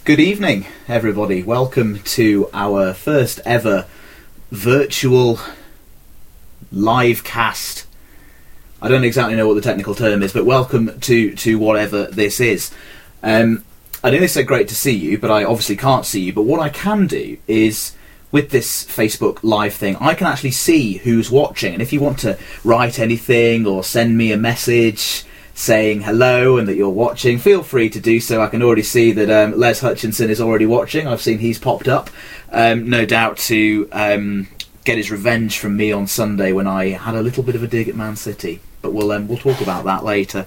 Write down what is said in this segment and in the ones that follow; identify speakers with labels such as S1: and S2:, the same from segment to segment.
S1: Good evening, everybody. Welcome to our first ever virtual live cast. I don't exactly know what the technical term is, but welcome to whatever this is. I nearly said great to see you, but I obviously can't see you. But what I can do is, with this Facebook Live thing, I can actually see who's watching. And if you want to write anything or send me a message saying hello and that you're watching, feel free to do so. I can already see that Les Hutchinson is already watching. I've seen he's popped up, no doubt to get his revenge from me on Sunday when I had a little bit of a dig at Man City. But we'll talk about that later.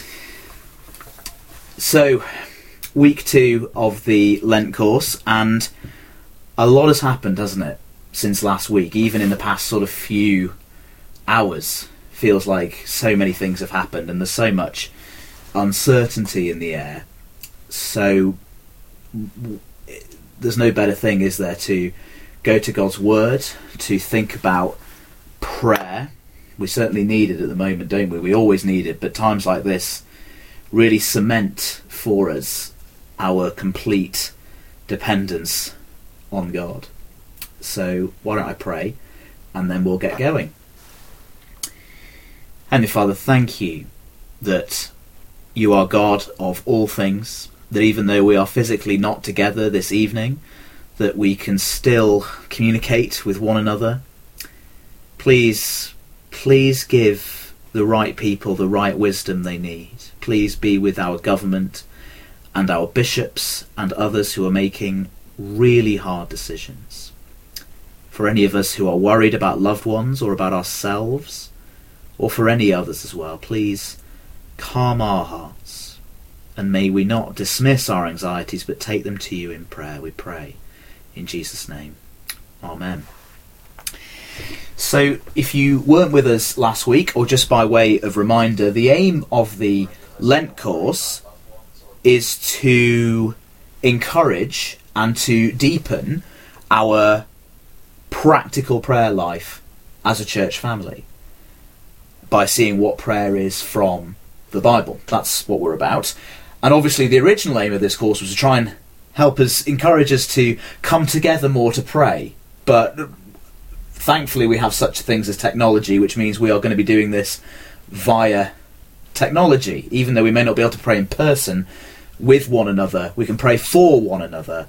S1: So, week 2 of the Lent course, and a lot has happened, hasn't it, since last week, even in the past sort of few hours. Feels like so many things have happened and there's so much uncertainty in the air. So there's no better thing, is there, to go to God's Word, to think about prayer. We certainly need it at the moment, don't we? We always need it, but times like this really cement for us our complete dependence on God. So why don't I pray and then we'll get going. Heavenly Father, thank you that you are God of all things, that even though we are physically not together this evening, that we can still communicate with one another. Please give the right people the right wisdom they need. Please be with our government and our bishops and others who are making really hard decisions. For any of us who are worried about loved ones or about ourselves, or for any others as well, please calm our hearts, and may we not dismiss our anxieties but take them to you in prayer, we pray. In Jesus' name. Amen. So, if you weren't with us last week, or just by way of reminder, the aim of the Lent course is to encourage and to deepen our practical prayer life as a church family, by seeing what prayer is from the Bible. That's what we're about. And obviously the original aim of this course was to try and help us, encourage us to come together more to pray. But thankfully we have such things as technology, which means we are going to be doing this via technology. Even though we may not be able to pray in person with one another, we can pray for one another,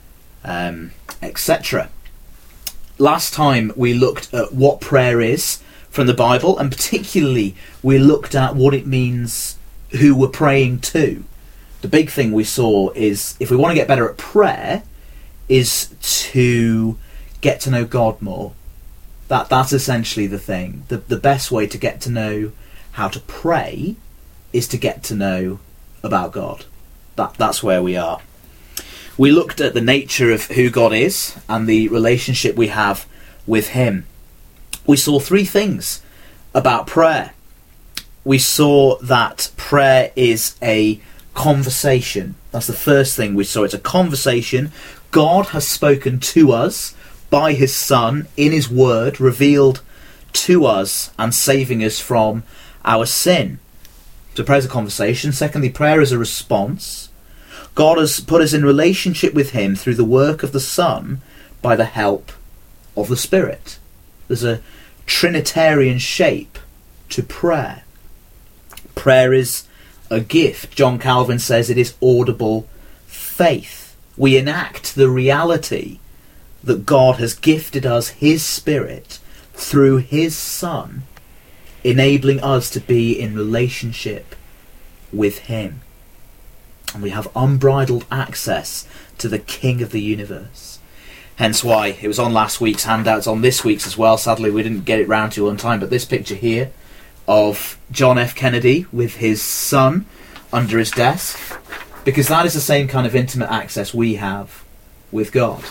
S1: etc. Last time we looked at what prayer is from the Bible, and particularly we looked at what it means, who we're praying to. The big thing we saw is, if we want to get better at prayer, is to get to know God more. That's essentially the thing. The best way to get to know how to pray is to get to know about God. That's where we are. We looked at the nature of who God is and the relationship we have with him. We saw 3 things about prayer. We saw that prayer is a conversation. That's the first thing we saw. It's a conversation. God has spoken to us by his Son in his Word, revealed to us and saving us from our sin. So prayer is a conversation. Secondly, prayer is a response. God has put us in relationship with him through the work of the Son by the help of the Spirit. There's a Trinitarian shape to prayer. Prayer is a gift. John Calvin says it is audible faith. We enact the reality that God has gifted us his Spirit through his Son, enabling us to be in relationship with him. And we have unbridled access to the King of the universe. Hence why it was on last week's handouts, on this week's as well. Sadly, we didn't get it round to on time, but this picture here of John F. Kennedy with his son under his desk, because that is the same kind of intimate access we have with God.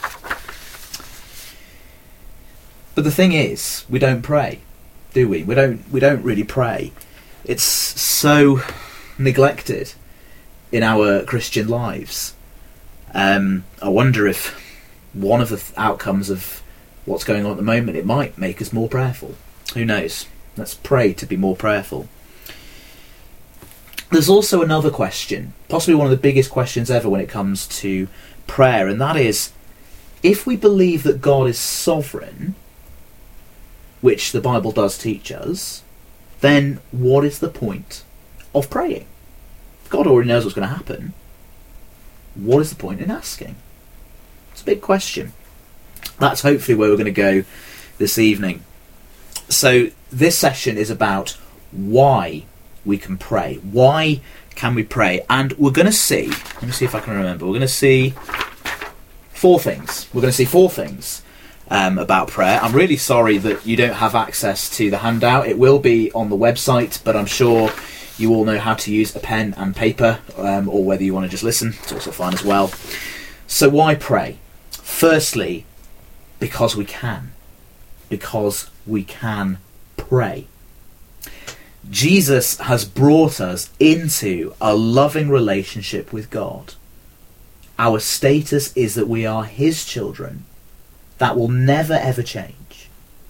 S1: But the thing is, we don't pray, do we? We don't really pray. It's so neglected in our Christian lives. I wonder if one of the outcomes of what's going on at the moment, it might make us more prayerful. Who knows? Let's pray to be more prayerful. There's also another question, possibly one of the biggest questions ever when it comes to prayer, and that is, if we believe that God is sovereign, which the Bible does teach us, then what is the point of praying? God already knows what's going to happen. What is the point in asking? It's a big question. That's hopefully where we're going to go this evening. So this session is about why we can pray. Why can we pray? And we're going to see, let me see if I can remember, we're going to see four things. We're going to see four things about prayer. I'm really sorry that you don't have access to the handout. It will be on the website, but I'm sure you all know how to use a pen and paper, or whether you want to just listen, it's also fine as well. So why pray? Firstly, because we can. Because we can pray. Jesus has brought us into a loving relationship with God. Our status is that we are his children. That will never ever change.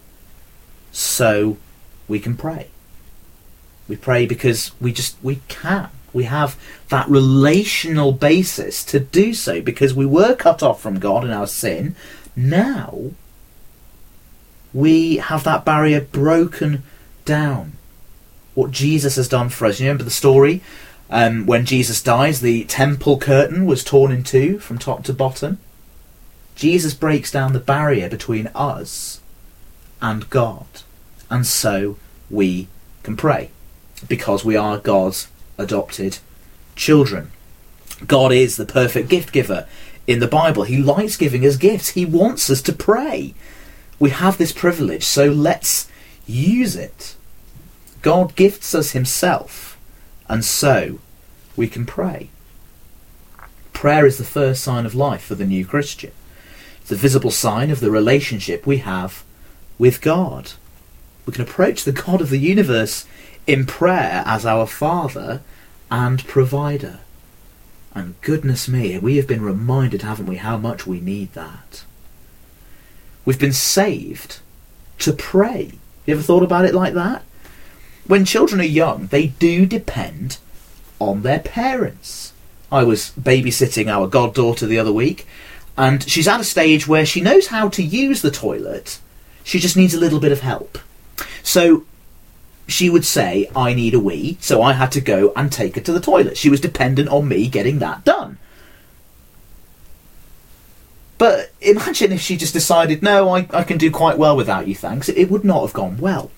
S1: So we can pray. We pray because we can. We have that relational basis to do so because we were cut off from God in our sin. Now we have that barrier broken down. What Jesus has done for us. You remember the story? When Jesus dies, the temple curtain was torn in two from top to bottom. Jesus breaks down the barrier between us and God. And so we can pray. Because we are God's adopted children. God is the perfect gift giver in the Bible. He likes giving us gifts. He wants us to pray. We have this privilege, so let's use it. God gifts us himself, and so we can pray. Prayer is the first sign of life for the new Christian. It's a visible sign of the relationship we have with God. We can approach the God of the universe in prayer as our Father and Provider. And goodness me, we have been reminded, haven't we, how much we need that. We've been saved to pray. You ever thought about it like that? When children are young, they do depend on their parents. I was babysitting our goddaughter the other week, and she's at a stage where she knows how to use the toilet. She just needs a little bit of help. So she would say, I need a wee, so I had to go and take her to the toilet. She was dependent on me getting that done. But imagine if she just decided, no, I can do quite well without you, thanks. It would not have gone well.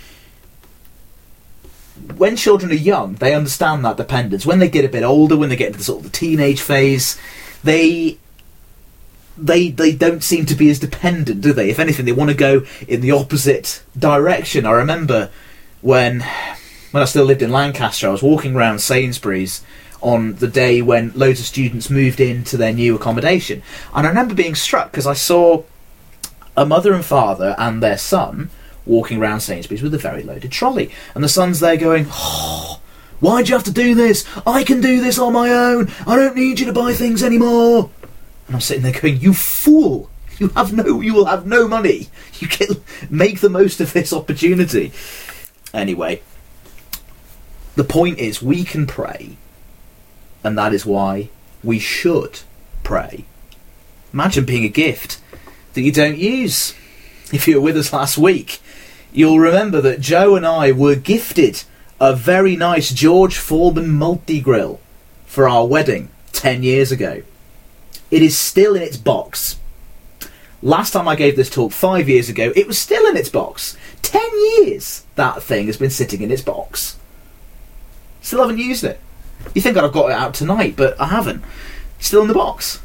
S1: When children are young, they understand that dependence. When they get a bit older, when they get into the sort of the teenage phase, they don't seem to be as dependent, do they? If anything, they want to go in the opposite direction. I remember when I still lived in Lancaster, I was walking around Sainsbury's on the day when loads of students moved into their new accommodation. And I remember being struck because I saw a mother and father and their son walking around Sainsbury's with a very loaded trolley. And the son's there going, oh, why'd you have to do this? I can do this on my own. I don't need you to buy things anymore. And I'm sitting there going, you fool. You will have no money. You can make the most of this opportunity. Anyway, the point is we can pray. And that is why we should pray. Imagine being a gift that you don't use. If you were with us last week, you'll remember that Joe and I were gifted a very nice George Foreman multi-grill for our wedding 10 years ago. It is still in its box. Last time I gave this talk 5 years ago, it was still in its box. 10 years that thing has been sitting in its box. Still haven't used it. You think I'd have got it out tonight, but I haven't. Still in the box.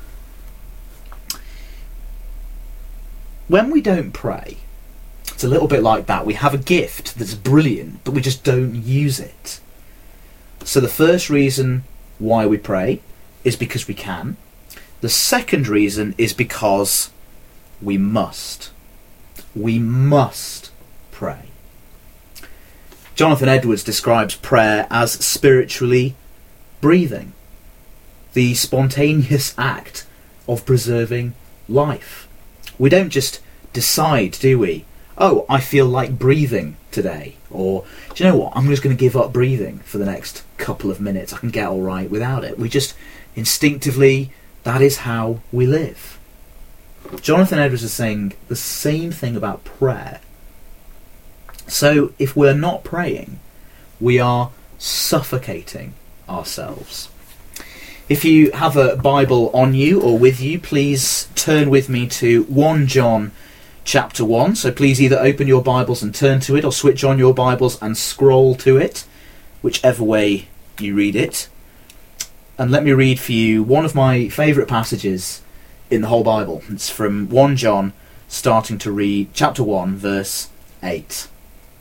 S1: When we don't pray, it's a little bit like that. We have a gift that's brilliant, but we just don't use it. So the first reason why we pray is because we can. The second reason is because we must. We must pray. Jonathan Edwards describes prayer as spiritually breathing, the spontaneous act of preserving life. We don't just decide, do we? Oh, I feel like breathing today. Or, do you know what? I'm just going to give up breathing for the next couple of minutes. I can get all right without it. We just instinctively, that is how we live. Jonathan Edwards is saying the same thing about prayer. So if we're not praying, we are suffocating ourselves. If you have a Bible on you or with you, please turn with me to 1 John chapter 1. So please either open your Bibles and turn to it, or switch on your Bibles and scroll to it, whichever way you read it. And let me read for you one of my favourite passages in the whole Bible. It's from 1 John, starting to read chapter 1, verse 8.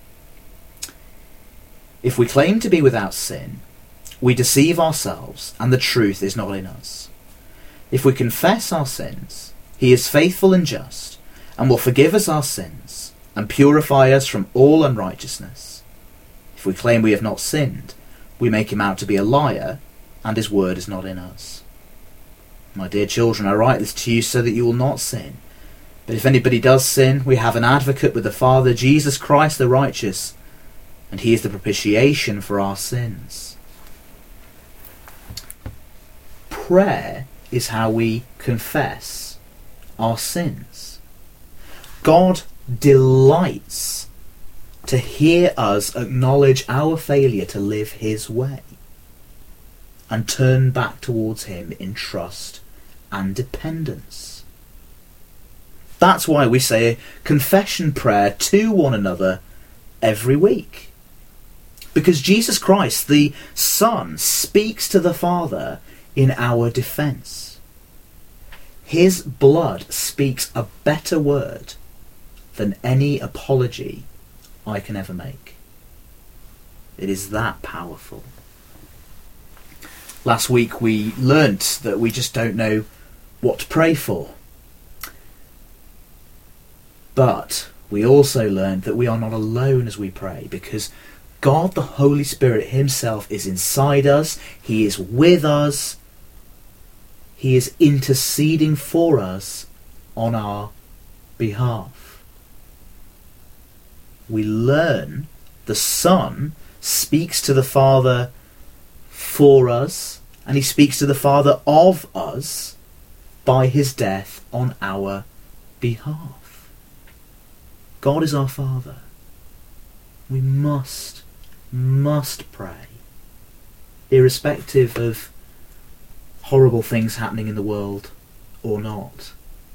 S1: If we claim to be without sin, we deceive ourselves, and the truth is not in us. If we confess our sins, he is faithful and just, and will forgive us our sins, and purify us from all unrighteousness. If we claim we have not sinned, we make him out to be a liar, and his word is not in us. My dear children, I write this to you so that you will not sin. But if anybody does sin, we have an advocate with the Father, Jesus Christ the righteous, and he is the propitiation for our sins. Prayer is how we confess our sins. God delights to hear us acknowledge our failure to live his way and turn back towards him in trust and dependence. That's why we say a confession prayer to one another every week. Because Jesus Christ, the Son, speaks to the Father in our defence. His blood speaks a better word than any apology I can ever make. It is that powerful. Last week we learnt that we just don't know what to pray for. But we also learned that we are not alone as we pray, because God the Holy Spirit himself is inside us. He is with us. He is interceding for us on our behalf. We learn the Son speaks to the Father for us, and he speaks to the Father of us by his death on our behalf. God is our Father. We must pray, irrespective of horrible things happening in the world or not.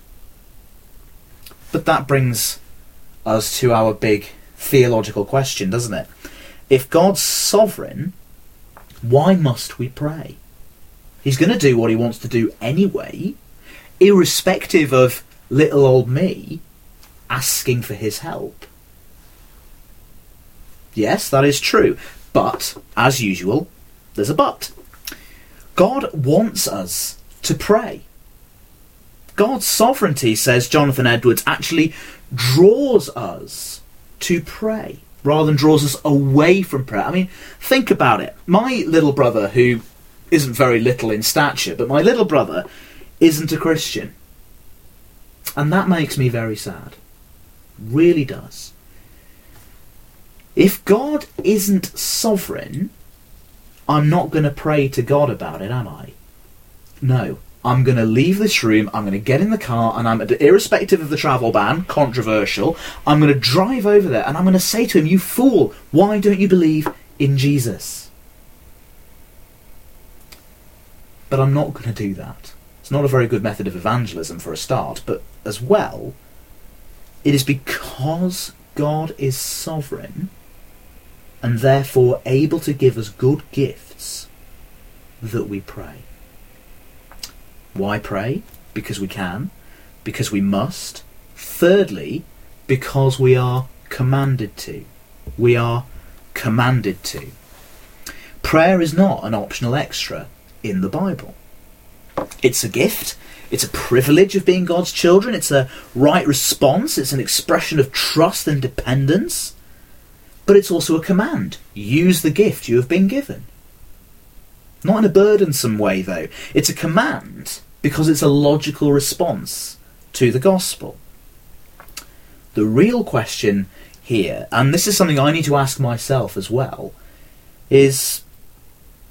S1: But that brings us to our big theological question, doesn't it? If God's sovereign, why must we pray? He's going to do what he wants to do anyway, irrespective of little old me asking for his help. Yes, that is true. But, as usual, there's a but. God wants us to pray. God's sovereignty, says Jonathan Edwards, actually draws us to pray rather than draws us away from prayer. I mean, think about it. My little brother, who isn't very little in stature, but my little brother isn't a Christian. And that makes me very sad. Really does. If God isn't sovereign, I'm not going to pray to God about it, am I? No. I'm going to leave this room, I'm going to get in the car, and irrespective of the travel ban, controversial, I'm going to drive over there and I'm going to say to him, you fool, why don't you believe in Jesus? But I'm not going to do that. It's not a very good method of evangelism for a start, but as well, it is because God is sovereign and therefore able to give us good gifts that we pray. Why pray? Because we can. Because we must. Thirdly, because we are commanded to. We are commanded to. Prayer is not an optional extra in the Bible. It's a gift. It's a privilege of being God's children. It's a right response. It's an expression of trust and dependence. But it's also a command. Use the gift you have been given. Not in a burdensome way, though. It's a command because it's a logical response to the gospel. The real question here, and this is something I need to ask myself as well, is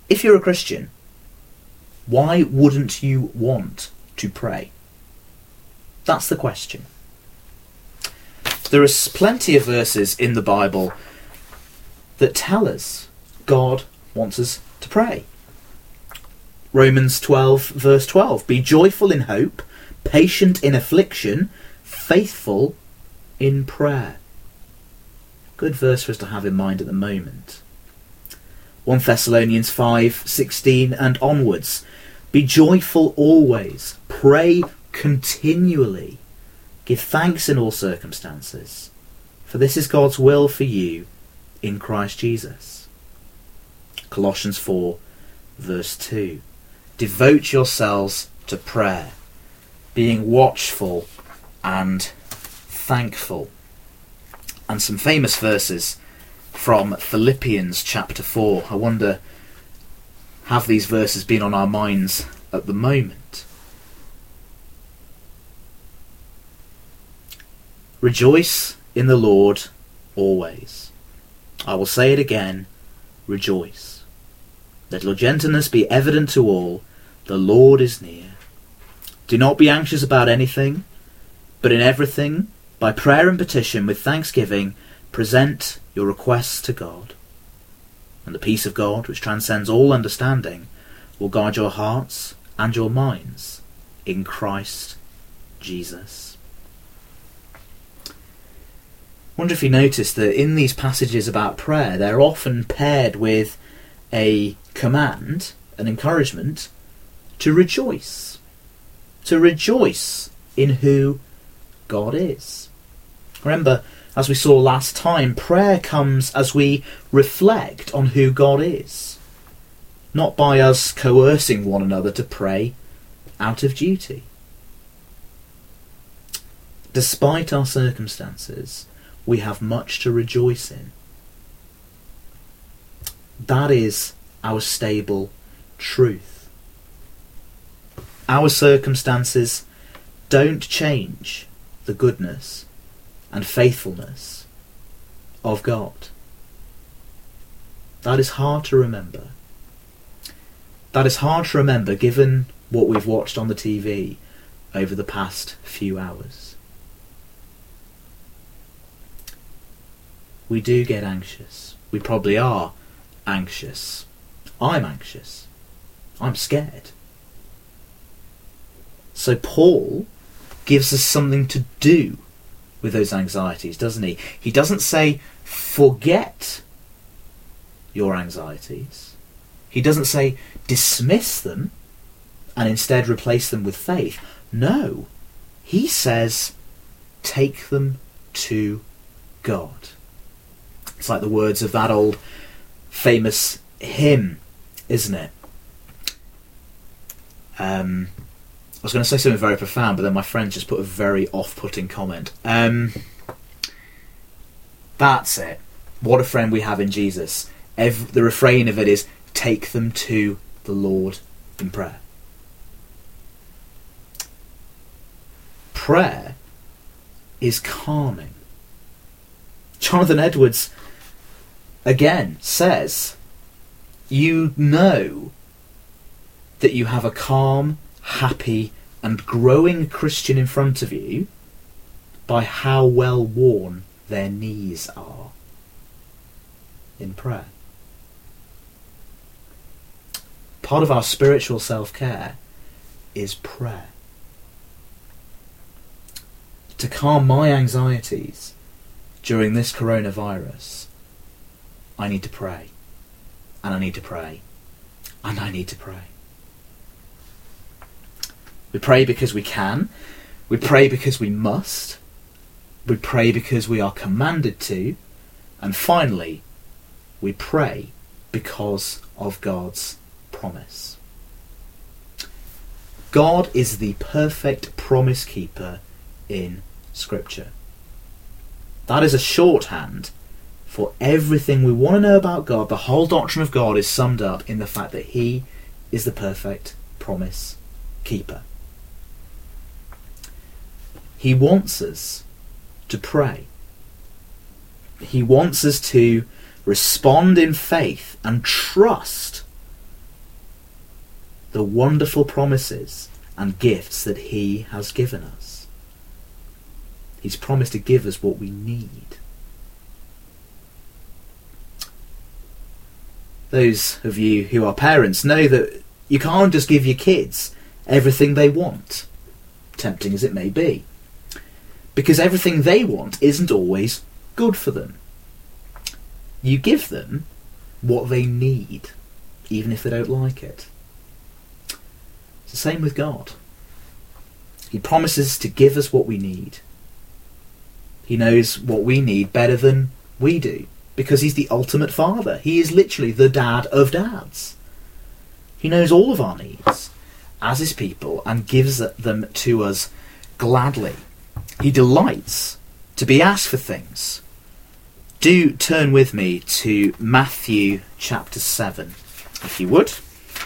S1: If you're a Christian, why wouldn't you want to pray? That's the question. There are plenty of verses in the Bible that tell us God wants us to pray. Romans 12, verse 12. Be joyful in hope, patient in affliction, faithful in prayer. Good verse for us to have in mind at the moment. 1 Thessalonians 5:16 and onwards. Be joyful always, pray continually, give thanks in all circumstances, for this is God's will for you in Christ Jesus. Colossians 4 verse 2. Devote yourselves to prayer, being watchful and thankful. And some famous verses from Philippians chapter 4. I wonder, have these verses been on our minds at the moment? Rejoice in the Lord always. I will say it again, rejoice. Let your gentleness be evident to all, the Lord is near. Do not be anxious about anything, but in everything, by prayer and petition with thanksgiving, present your requests to God. And the peace of God, which transcends all understanding, will guard your hearts and your minds in Christ Jesus. I wonder if you noticed that in these passages about prayer, they're often paired with a command, an encouragement, to rejoice. To rejoice in who God is. Remember, as we saw last time, prayer comes as we reflect on who God is, not by us coercing one another to pray out of duty. Despite our circumstances, we have much to rejoice in. That is our stable truth. Our circumstances don't change the goodness and faithfulness of God. That is hard to remember. That is hard to remember given what we've watched on the TV over the past few hours. We do get anxious. We probably are anxious. I'm anxious. I'm scared. So Paul gives us something to do with those anxieties, doesn't he? He doesn't say, forget your anxieties. He doesn't say, dismiss them and instead replace them with faith. No, he says, take them to God. It's like the words of that old famous hymn, isn't it? I was going to say something very profound, but then my friend just put a very off-putting comment. That's it. What a friend we have in Jesus. The refrain of it is, take them to the Lord in prayer. Prayer is calming. Jonathan Edwards, again, says, you know that you have a calm, happy and growing Christian in front of you by how well worn their knees are in prayer. Part of our spiritual self-care is prayer. To calm my anxieties during this coronavirus, I need to pray, and I need to pray, and I need to pray. We pray because we can. We pray because we must. We pray because we are commanded to. And finally, we pray because of God's promise. God is the perfect promise keeper in Scripture. That is a shorthand for everything we want to know about God. The whole doctrine of God is summed up in the fact that He is the perfect promise keeper. He wants us to pray. He wants us to respond in faith and trust the wonderful promises and gifts that he has given us. He's promised to give us what we need. Those of you who are parents know that you can't just give your kids everything they want, tempting as it may be, because everything they want isn't always good for them. You give them what they need, even if they don't like it. It's the same with God. He promises to give us what we need. He knows what we need better than we do, because he's the ultimate father. He is literally the dad of dads. He knows all of our needs as his people and gives them to us gladly. He delights to be asked for things. Do turn with me to Matthew chapter 7, if you would.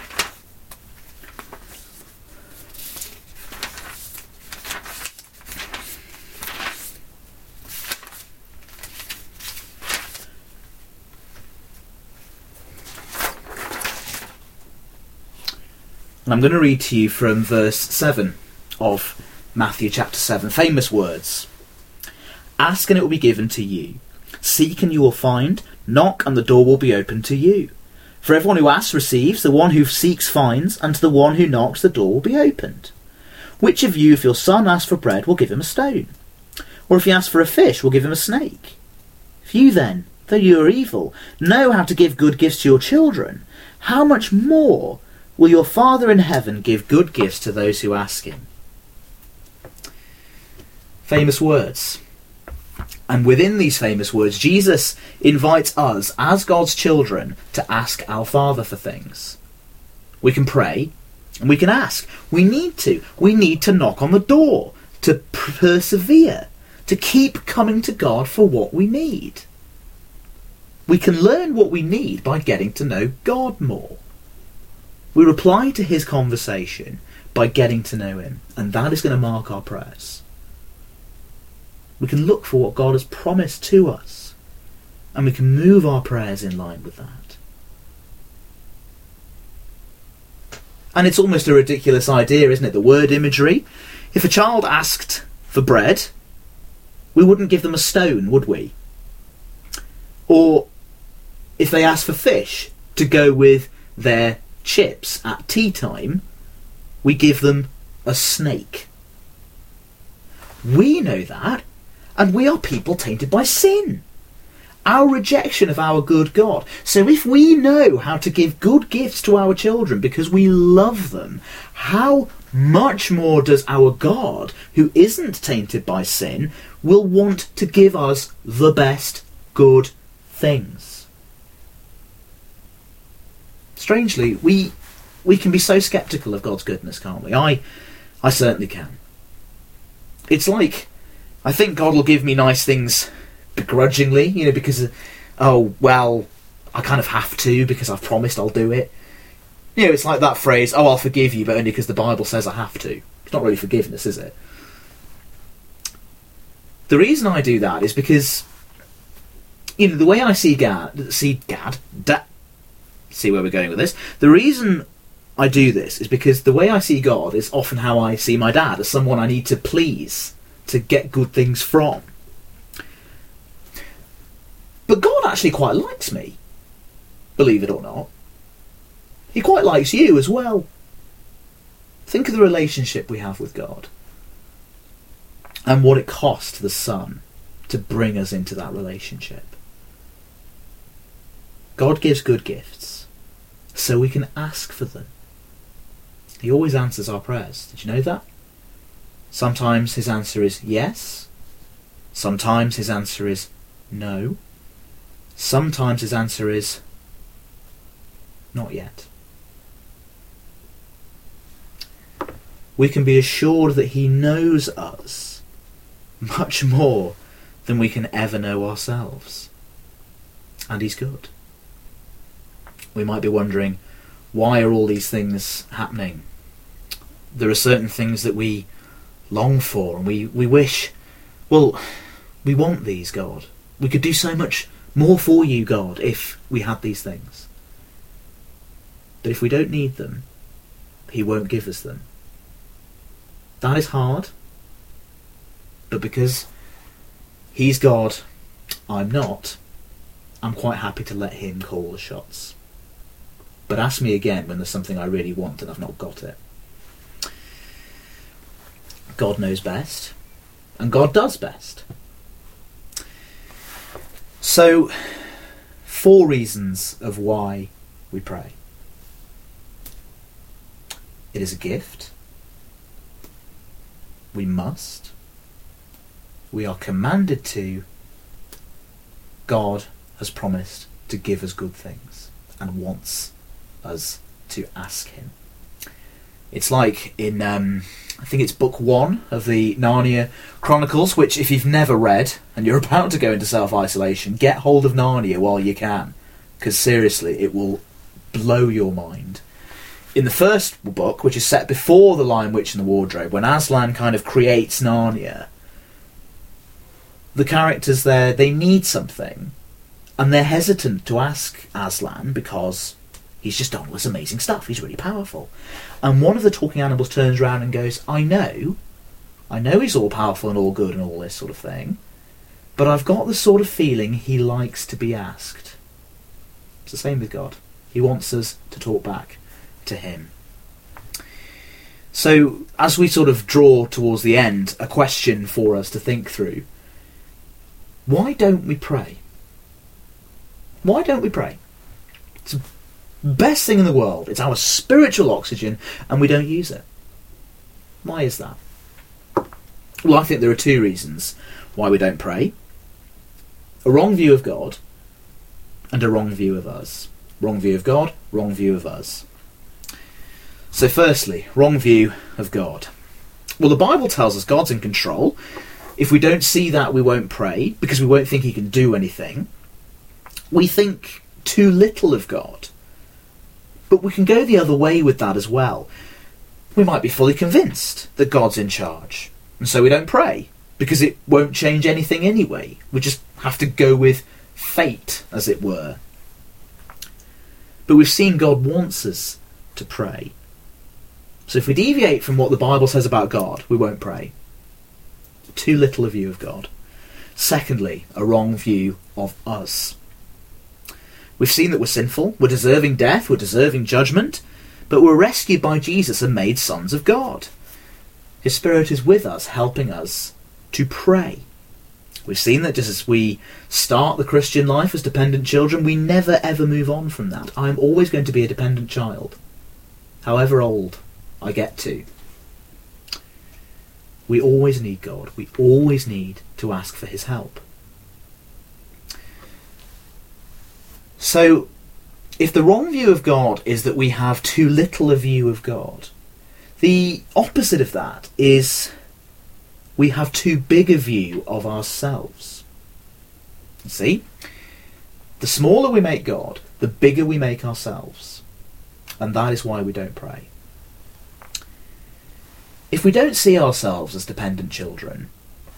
S1: And I'm going to read to you from verse 7 of Matthew chapter 7. Famous words. Ask and it will be given to you. Seek and you will find. Knock and the door will be opened to you. For everyone who asks receives, the one who seeks finds, and to the one who knocks the door will be opened. Which of you, if your son asks for bread, will give him a stone? Or if he asks for a fish, will give him a snake? If you then, though you are evil, know how to give good gifts to your children, how much more will your Father in heaven give good gifts to those who ask him? Famous words. And within these famous words, Jesus invites us, as God's children, to ask our Father for things. We can pray, and we can ask. We need to. We need to knock on the door, to persevere, to keep coming to God for what we need. We can learn what we need by getting to know God more. We reply to his conversation by getting to know him, and that is going to mark our prayers. We can look for what God has promised to us, and we can move our prayers in line with that. And it's almost a ridiculous idea, isn't it? The word imagery. If a child asked for bread, we wouldn't give them a stone, would we? Or if they asked for fish to go with their chips at tea time, we give them a snake. We know that, and we are people tainted by sin, our rejection of our good God. So if we know how to give good gifts to our children because we love them, how much more does our God, who isn't tainted by sin, will want to give us the best good things? Strangely, we can be so sceptical of God's goodness, can't we? I certainly can. It's like, I think God will give me nice things begrudgingly, because, oh, well, I kind of have to because I've promised I'll do it. It's like that phrase, oh, I'll forgive you, but only because the Bible says I have to. It's not really forgiveness, is it? The reason I do that is because, the way I see see where we're going with this. The reason I do this is because the way I see God is often how I see my dad, as someone I need to please, to get good things from. But God actually quite likes me, believe it or not. He quite likes you as well. Think of the relationship we have with God and what it cost the Son to bring us into that relationship. God gives good gifts so we can ask for them. He always answers our prayers. Did you know that? Sometimes his answer is yes. Sometimes his answer is no. Sometimes his answer is not yet. We can be assured that he knows us much more than we can ever know ourselves. And he's good. We might be wondering, why are all these things happening? There are certain things that we long for and we wish, well, we want these, God. We could do so much more for you, God, if we had these things. But if we don't need them, he won't give us them. That is hard, but because he's God, I'm not, I'm quite happy to let him call the shots. But ask me again when there's something I really want and I've not got it. God knows best, and God does best. So, 4 reasons of why we pray. It is a gift. We must. We are commanded to. God has promised to give us good things and wants us to ask him. It's like in, I think it's book 1 of the Narnia Chronicles, which if you've never read and you're about to go into self-isolation, get hold of Narnia while you can, because seriously, it will blow your mind. In the first book, which is set before The Lion, Witch and the Wardrobe, when Aslan kind of creates Narnia, the characters there, they need something, and they're hesitant to ask Aslan because he's just done all this amazing stuff. He's really powerful. And one of the talking animals turns around and goes, I know he's all powerful and all good and all this sort of thing, but I've got the sort of feeling he likes to be asked. It's the same with God. He wants us to talk back to him. So, as we sort of draw towards the end, a question for us to think through. Why don't we pray? Why don't we pray? It's the best thing in the world. It's our spiritual oxygen, and we don't use it. Why is that? Well, I think there are 2 reasons why we don't pray. A wrong view of God, and a wrong view of us. Wrong view of God, wrong view of us. So firstly, wrong view of God. Well, the Bible tells us God's in control. If we don't see that, we won't pray, because we won't think he can do anything. We think too little of God. But we can go the other way with that as well. We might be fully convinced that God's in charge, and so we don't pray, because it won't change anything anyway. We just have to go with fate, as it were. But we've seen God wants us to pray. So if we deviate from what the Bible says about God, we won't pray. Too little a view of God. Secondly, a wrong view of us. We've seen that we're sinful, we're deserving death, we're deserving judgment, but we're rescued by Jesus and made sons of God. His Spirit is with us, helping us to pray. We've seen that just as we start the Christian life as dependent children, we never ever move on from that. I'm always going to be a dependent child, however old I get to. We always need God. We always need to ask for his help. So, if the wrong view of God is that we have too little a view of God, the opposite of that is we have too big a view of ourselves. See? The smaller we make God, the bigger we make ourselves. And that is why we don't pray. If we don't see ourselves as dependent children,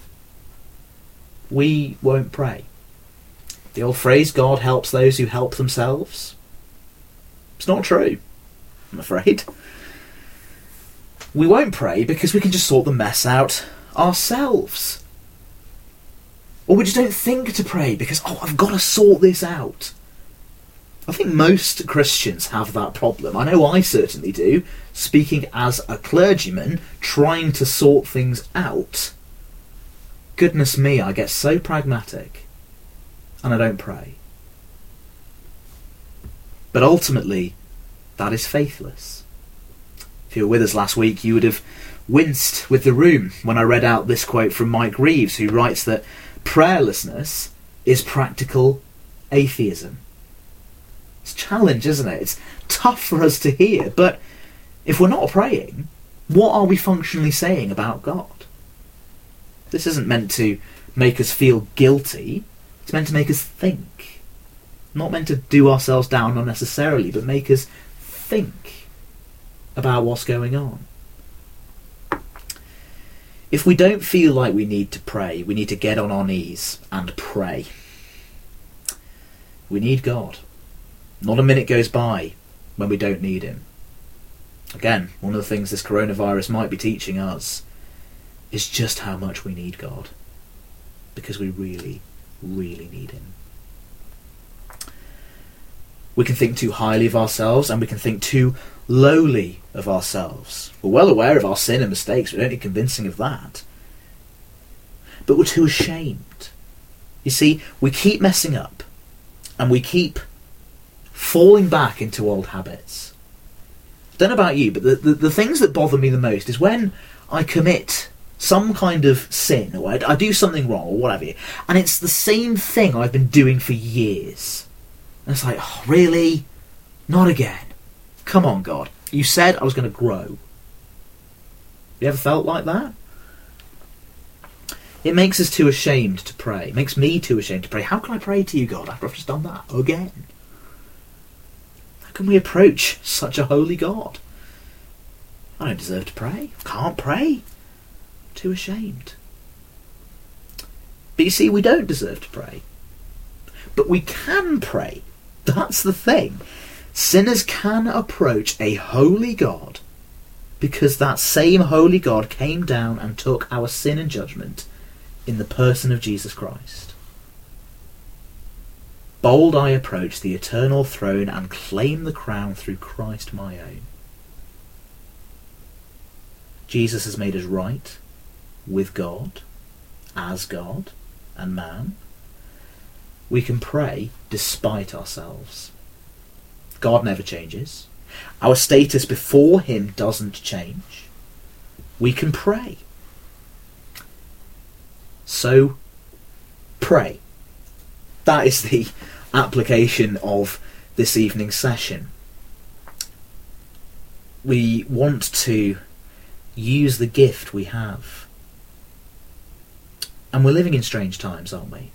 S1: we won't pray. The old phrase, God helps those who help themselves, it's not true, I'm afraid. We won't pray because we can just sort the mess out ourselves. Or we just don't think to pray because, I've got to sort this out. I think most Christians have that problem. I know I certainly do, speaking as a clergyman, trying to sort things out. Goodness me, I get so pragmatic, and I don't pray. But ultimately, that is faithless. If you were with us last week, you would have winced with the room when I read out this quote from Mike Reeves, who writes that prayerlessness is practical atheism. It's a challenge, isn't it? It's tough for us to hear, but if we're not praying, what are we functionally saying about God? This isn't meant to make us feel guilty, it's meant to make us think. Not meant to do ourselves down unnecessarily, but make us think about what's going on. If we don't feel like we need to pray, we need to get on our knees and pray. We need God. Not a minute goes by when we don't need him. Again, one of the things this coronavirus might be teaching us is just how much we need God. Because we really, really need him. We can think too highly of ourselves, and we can think too lowly of ourselves. We're well aware of our sin and mistakes. We don't need convincing of that. But we're too ashamed. You see, we keep messing up, and we keep falling back into old habits. I don't know about you, but the things that bother me the most is when I commit some kind of sin, or I do something wrong, or whatever, and it's the same thing I've been doing for years. And it's like, oh, really? Not again. Come on, God. You said I was going to grow. You ever felt like that? It makes us too ashamed to pray. It makes me too ashamed to pray. How can I pray to you, God, after I've just done that again? How can we approach such a holy God? I don't deserve to pray. I can't pray. Too ashamed. But you see, we don't deserve to pray. But we can pray. That's the thing. Sinners can approach a holy God because that same holy God came down and took our sin and judgment in the person of Jesus Christ. Bold I approach the eternal throne and claim the crown through Christ my own. Jesus has made us right with God, as God and man. We can pray despite ourselves. God never changes. Our status before him doesn't change. We can pray. So, pray. That is the application of this evening's session. We want to use the gift we have. And we're living in strange times, aren't we?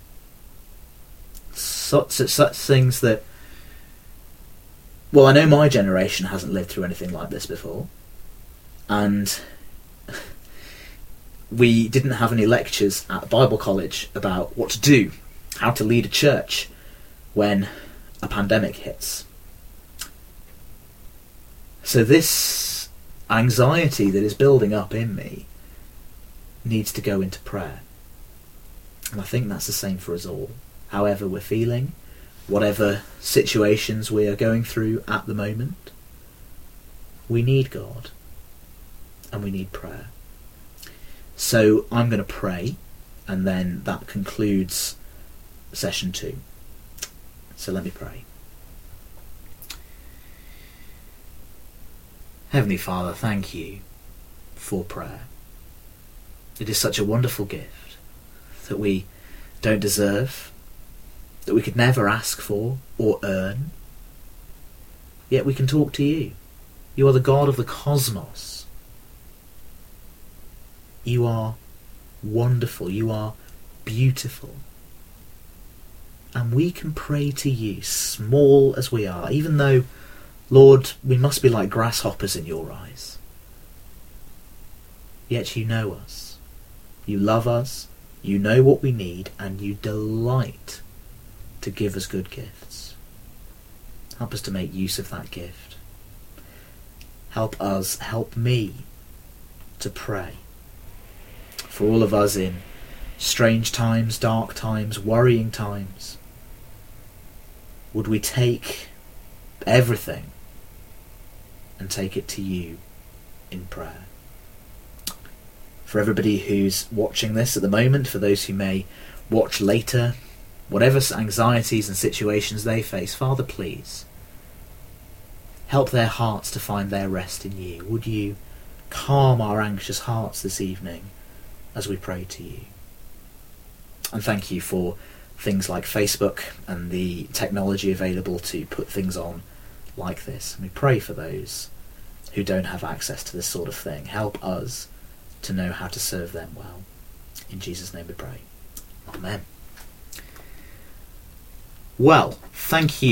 S1: Such things that, well, I know my generation hasn't lived through anything like this before, and we didn't have any lectures at Bible college about what to do, how to lead a church when a pandemic hits. So this anxiety that is building up in me needs to go into prayer. And I think that's the same for us all. However we're feeling, whatever situations we are going through at the moment, we need God and we need prayer. So I'm going to pray, and then that concludes session 2. So let me pray. Heavenly Father, thank you for prayer. It is such a wonderful gift that we don't deserve, that we could never ask for or earn. Yet we can talk to you. You are the God of the cosmos. You are wonderful. You are beautiful. And we can pray to you, small as we are, even though, Lord, we must be like grasshoppers in your eyes. Yet you know us. You love us. You know what we need, and you delight to give us good gifts. Help us to make use of that gift. Help me to pray. For all of us in strange times, dark times, worrying times, would we take everything and take it to you in prayer? For everybody who's watching this at the moment, for those who may watch later, whatever anxieties and situations they face, Father, please help their hearts to find their rest in you. Would you calm our anxious hearts this evening as we pray to you? And thank you for things like Facebook and the technology available to put things on like this. And we pray for those who don't have access to this sort of thing. Help us to know how to serve them well. In Jesus' name we pray. Amen. Well, thank you.